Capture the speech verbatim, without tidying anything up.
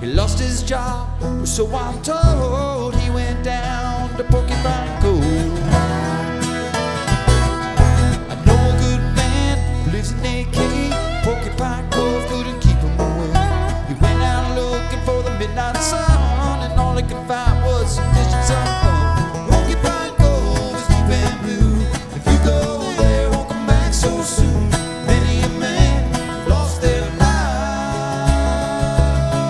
He lost his job, so I'm told. He went down to Porcupine Cove. I know a good man who lives in A K. Porcupine Cove couldn't keep him away. He went out looking for the midnight sun.